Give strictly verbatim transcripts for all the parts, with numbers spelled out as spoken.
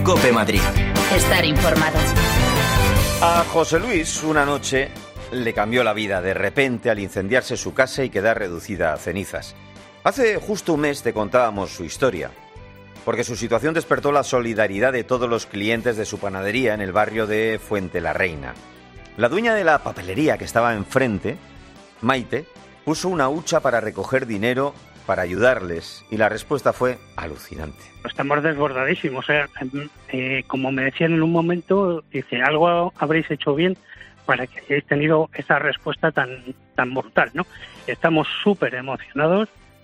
COPE Madrid. Estar informado. A José Luis una noche le cambió la vida de repente al incendiarse su casa y quedar reducida a cenizas. Hace justo un mes te contábamos su historia, porque su situación despertó la solidaridad de todos los clientes de su panadería en el barrio de Fuente la Reina. La dueña de la papelería que estaba enfrente, Maite, puso una hucha para recoger dinero para ayudarles y la respuesta fue alucinante. Estamos desbordadísimos. Eh, eh, como me decían en un momento, dice, algo habréis hecho bien para que hayáis tenido esa respuesta tan, tan brutal, ¿no? Estamos súper emocionados.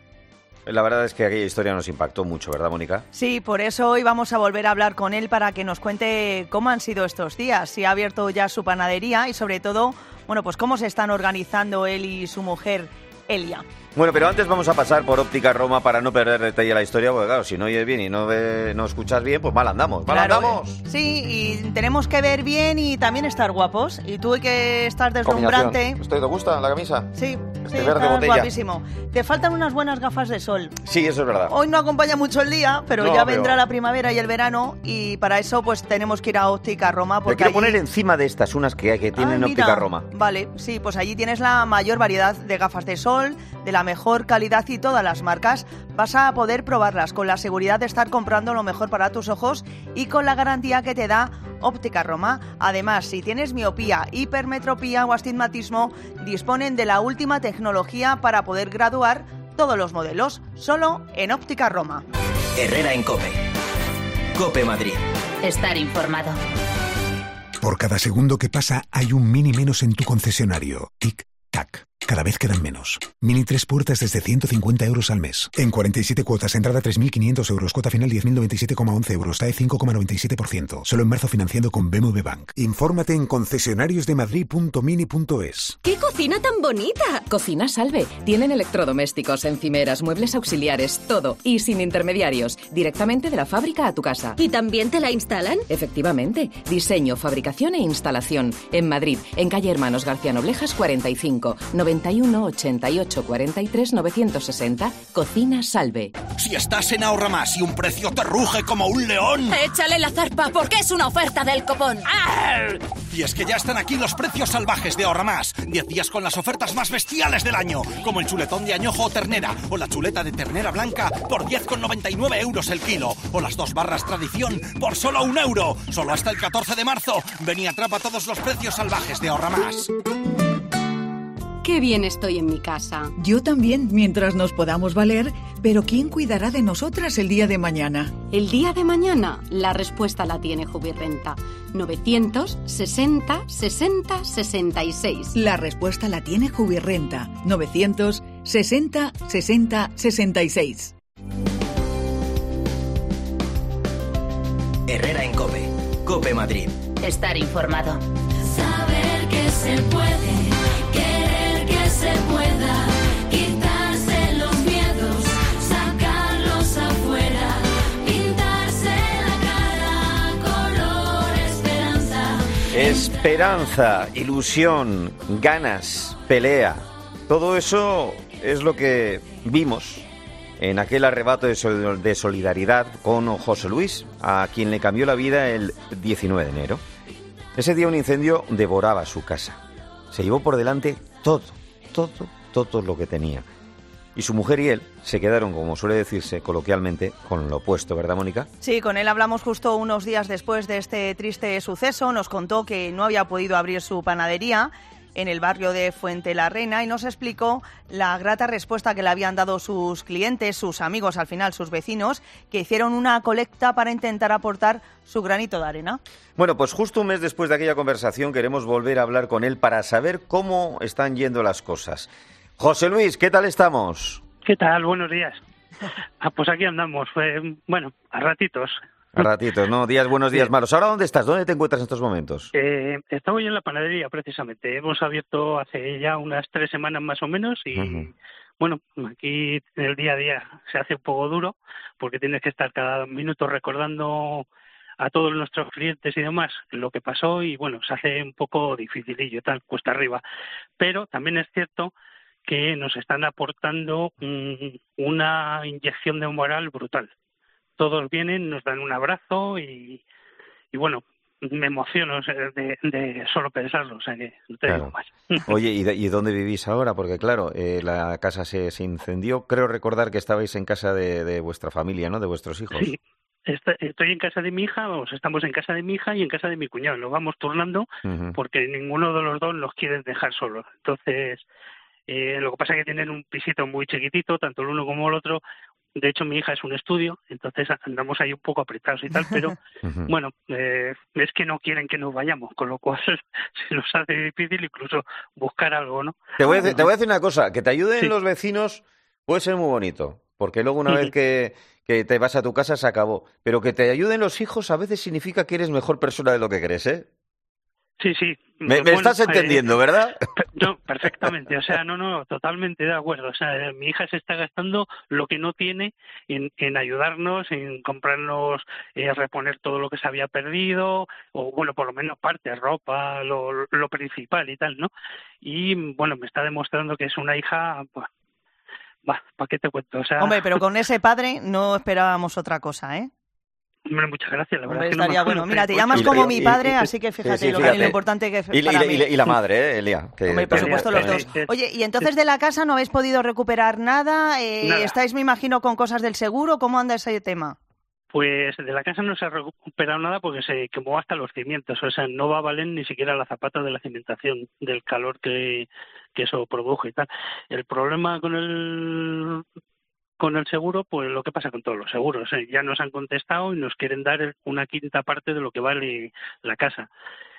La verdad es que aquella historia nos impactó mucho, ¿verdad, Mónica? Sí, por eso hoy vamos a volver a hablar con él para que nos cuente cómo han sido estos días, si ha abierto ya su panadería y sobre todo, bueno, pues cómo se están organizando él y su mujer, Elia. Bueno, pero antes vamos a pasar por Óptica Roma para no perder detalle la historia, porque claro, si no oyes bien y no, ve, no escuchas bien, pues mal andamos, mal claro, andamos. Sí, y tenemos que ver bien y también estar guapos. Y tú que estás deslumbrante. ¿Estoy te gusta la camisa? Sí, este sí, verde estás botella. Guapísimo. Te faltan unas buenas gafas de sol. Sí, eso es verdad. Hoy no acompaña mucho el día, pero no, ya pero... vendrá la primavera y el verano y para eso pues tenemos que ir a Óptica Roma. Porque Te quiero allí... poner encima de estas unas que hay que tienen ah, Óptica Roma. Vale, sí, pues allí tienes la mayor variedad de gafas de sol, de la mejor calidad y todas las marcas. Vas a poder probarlas con la seguridad de estar comprando lo mejor para tus ojos y con la garantía que te da Óptica Roma. Además, si tienes miopía, hipermetropía o astigmatismo, disponen de la última tecnología para poder graduar todos los modelos, solo en Óptica Roma. Herrera en COPE. COPE Madrid. Estar informado. Por cada segundo que pasa hay un Mini menos en tu concesionario. Tic, tac. Cada vez quedan menos. Mini tres puertas desde ciento cincuenta euros al mes. En cuarenta y siete cuotas, entrada tres mil quinientos euros, cuota final diez mil noventa y siete coma once euros, T A E cinco coma noventa y siete por ciento. Solo en marzo financiando con B M W Bank. Infórmate en concesionariosdemadrid punto mini punto es. ¡Qué cocina tan bonita! Cocina Salve. Tienen electrodomésticos, encimeras, muebles auxiliares, todo. Y sin intermediarios. Directamente de la fábrica a tu casa. ¿Y también te la instalan? Efectivamente. Diseño, fabricación e instalación. En Madrid, en calle Hermanos García Noblejas cuarenta y cinco, noventa y uno, ochenta y ocho, cuarenta y tres, novecientos sesenta. Cocina Salve. Si estás en Ahorra Más y un precio te ruge como un león... ¡Échale la zarpa porque es una oferta del copón! ¡Arr! Y es que ya están aquí los precios salvajes de Ahorra Más. diez días con las ofertas más bestiales del año, como el chuletón de añojo o ternera, o la chuleta de ternera blanca por diez con noventa y nueve euros el kilo, o las dos barras tradición por solo un euro. Solo hasta el catorce de marzo. Ven y atrapa todos los precios salvajes de Ahorra Más. Qué bien estoy en mi casa. Yo también, mientras nos podamos valer, pero ¿quién cuidará de nosotras el día de mañana? El día de mañana, la respuesta la tiene Jubirrenta. novecientos sesenta sesenta sesenta y seis. La respuesta la tiene Jubirrenta. novecientos sesenta sesenta sesenta y seis. Herrera en COPE. COPE Madrid. Estar informado. Saber que se puede. Se pueda quitarse los miedos, sacarlos afuera, pintarse la cara color esperanza. Esperanza, ilusión, ganas, pelea. Todo eso es lo que vimos en aquel arrebato de, sol- de solidaridad con José Luis, a quien le cambió la vida el diecinueve de enero. Ese día un incendio devoraba su casa. Se llevó por delante todo. Todo, todo lo que tenía. Y su mujer y él se quedaron, como suele decirse coloquialmente, con lo opuesto, ¿verdad, Mónica? Sí, con él hablamos justo unos días después de este triste suceso. Nos contó que no había podido abrir su panadería en el barrio de Fuente la Reina y nos explicó la grata respuesta que le habían dado sus clientes, sus amigos, al final sus vecinos, que hicieron una colecta para intentar aportar su granito de arena. Bueno, pues justo un mes después de aquella conversación queremos volver a hablar con él para saber cómo están yendo las cosas. José Luis, ¿qué tal estamos? ¿Qué tal? Buenos días. Ah, pues aquí andamos, eh, bueno, a ratitos. A ratitos, ¿no? Días buenos, días malos. ¿Ahora dónde estás? ¿Dónde te encuentras en estos momentos? Eh, estamos en la panadería, precisamente. Hemos abierto hace ya unas tres semanas más o menos y, uh-huh. bueno, aquí el día a día se hace un poco duro porque tienes que estar cada minuto recordando a todos nuestros clientes y demás lo que pasó y, bueno, se hace un poco dificilillo, tal, cuesta arriba. Pero también es cierto que nos están aportando um, una inyección de moral brutal. todos vienen, nos dan un abrazo y, y bueno, me emociono de, de solo pensarlo, o sea que no te digo más. Oye, ¿y, de, ¿y dónde vivís ahora? Porque claro, eh, la casa se, se incendió. Creo recordar que estabais en casa de, de vuestra familia, ¿no? De vuestros hijos. Sí, estoy en casa de mi hija, vamos, estamos en casa de mi hija y en casa de mi cuñado. Nos vamos turnando uh-huh. porque ninguno de los dos los quiere dejar solos. Entonces, eh, lo que pasa es que tienen un pisito muy chiquitito, tanto el uno como el otro. De hecho, mi hija es un estudio, entonces andamos ahí un poco apretados y tal, pero uh-huh. bueno, eh, es que no quieren que nos vayamos, con lo cual se nos hace difícil incluso buscar algo, ¿no? Te voy a decir, te voy a decir una cosa, que te ayuden sí. los vecinos puede ser muy bonito, porque luego una uh-huh. vez que, que te vas a tu casa se acabó, pero que te ayuden los hijos a veces significa que eres mejor persona de lo que crees, ¿eh? Sí, sí. Me, me bueno, estás entendiendo, eh, ¿verdad? No, perfectamente. O sea, no, no, totalmente de acuerdo. O sea, mi hija se está gastando lo que no tiene en, en ayudarnos, en comprarnos, eh, reponer todo lo que se había perdido, o bueno, por lo menos parte, ropa, lo, lo principal y tal, ¿no? Y bueno, me está demostrando que es una hija, pues, va, ¿para qué te cuento? O sea, hombre, pero con ese padre no esperábamos otra cosa, ¿eh? Hombre, muchas gracias, la verdad. Hombre, es que estaría no me bueno. Mira, te llamas como y, mi padre, y, y, así que fíjate, sí, sí, lo, fíjate. lo importante que es y, para y, mí. Y, y la madre, ¿eh, Elia? Que, Hombre, por supuesto, los dos. Oye, y entonces de la casa no habéis podido recuperar nada. Eh, nada. ¿Estáis, me imagino, con cosas del seguro? ¿Cómo anda ese tema? Pues de la casa no se ha recuperado nada porque se quemó hasta los cimientos. O sea, no va a valer ni siquiera la zapata de la cimentación, del calor que, que eso produjo y tal. El problema con el... Con el seguro, pues lo que pasa con todos los seguros, ¿eh? Ya nos han contestado y nos quieren dar una quinta parte de lo que vale la casa.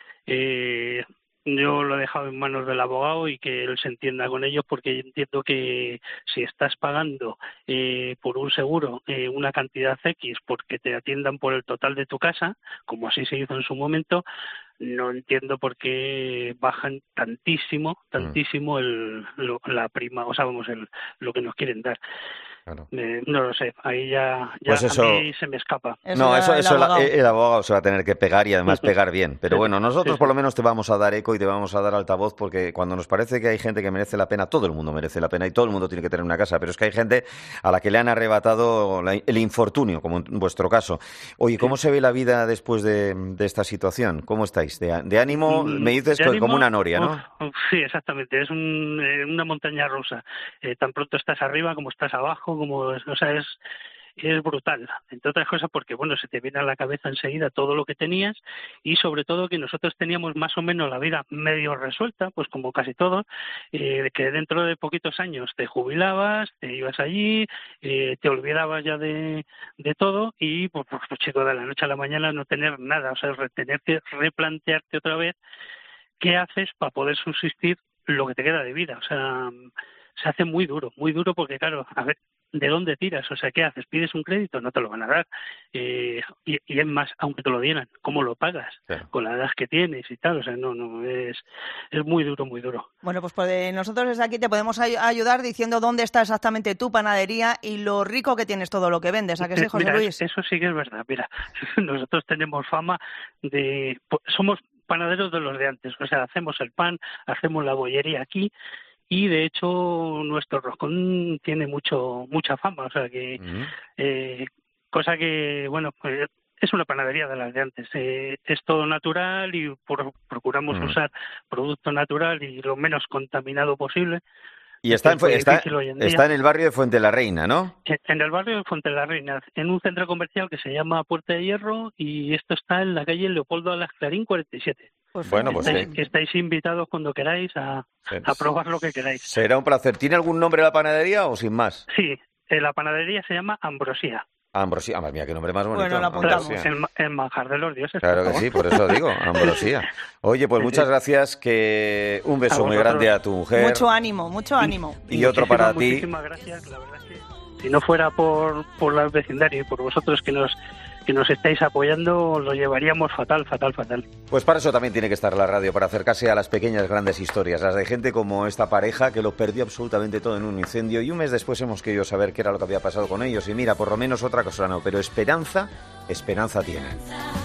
Eh, yo lo he dejado en manos del abogado y que él se entienda con ellos, porque entiendo que si estás pagando eh, por un seguro eh, una cantidad X porque te atiendan por el total de tu casa, como así se hizo en su momento, no entiendo por qué bajan tantísimo, tantísimo el, lo, la prima, o sea, vamos, el, lo que nos quieren dar. Claro. Eh, no lo sé, ahí ya, ya pues eso, a mí se me escapa. Eso no, eso, el, eso abogado. El, el abogado se va a tener que pegar y además pegar bien. Pero bueno, nosotros sí, por lo menos te vamos a dar eco y te vamos a dar altavoz, porque cuando nos parece que hay gente que merece la pena, todo el mundo merece la pena y todo el mundo tiene que tener una casa, pero es que hay gente a la que le han arrebatado la, el infortunio, como en vuestro caso. Oye, ¿cómo sí. se ve la vida después de, de esta situación? ¿Cómo estáis? ¿De, de ánimo? Me dices que como una noria, ¿no? Uf, sí, exactamente. Es un, eh, una montaña rusa. Eh, tan pronto estás arriba como estás abajo, como, o sea, es, es brutal, entre otras cosas porque, bueno, se te viene a la cabeza enseguida todo lo que tenías y sobre todo que nosotros teníamos más o menos la vida medio resuelta, pues como casi todos, eh, que dentro de poquitos años te jubilabas, te ibas allí, eh, te olvidabas ya de, de todo y, pues, pues, pues chico, de la noche a la mañana no tener nada, o sea, tener que replantearte otra vez qué haces para poder subsistir lo que te queda de vida, o sea, se hace muy duro, muy duro porque, claro, a ver, ¿de dónde tiras? O sea, ¿qué haces? ¿Pides un crédito? No te lo van a dar. Eh, y, y es más, aunque te lo dieran, ¿cómo lo pagas? Claro. Con la edad que tienes y tal. O sea, no, no, es, es muy duro, muy duro. Bueno, pues, pues nosotros desde aquí te podemos ay- ayudar diciendo dónde está exactamente tu panadería y lo rico que tienes todo lo que vendes. ¿A qué sí, José Mira, Luis? Eso sí que es verdad. Mira, nosotros tenemos fama de... Somos panaderos de los de antes. O sea, hacemos el pan, hacemos la bollería aquí. Y de hecho nuestro roscón tiene mucho mucha fama, o sea que uh-huh. eh, cosa que bueno pues es una panadería de las de antes, eh, es todo natural y por, procuramos uh-huh. usar producto natural y lo menos contaminado posible. Y está en, está, en está en el barrio de Fuente la Reina, ¿no? En el barrio de Fuente la Reina, en un centro comercial que se llama Puerta de Hierro y esto está en la calle Leopoldo Alas Clarín cuarenta y siete. Pues bueno, pues estáis, sí. estáis invitados cuando queráis a, a probar lo que queráis. Será un placer. ¿Tiene algún nombre la panadería o sin más? Sí, eh, la panadería se llama Ambrosía. Ambrosía, ah, mía, qué nombre más bonito. Bueno, la apuntamos. El, el manjar de los dioses. Claro que sí, por eso digo, Ambrosía. Oye, pues muchas gracias, que un beso muy grande a tu mujer. Mucho ánimo, mucho ánimo. Y, y otro para ti. Muchísimas gracias, la verdad es que si no fuera por, por la vecindario y por vosotros que nos que nos estáis apoyando, lo llevaríamos fatal, fatal, fatal. Pues para eso también tiene que estar la radio, para acercarse a las pequeñas grandes historias, las de gente como esta pareja que lo perdió absolutamente todo en un incendio y un mes después hemos querido saber qué era lo que había pasado con ellos y mira, por lo menos otra cosa no, pero esperanza, esperanza tienen.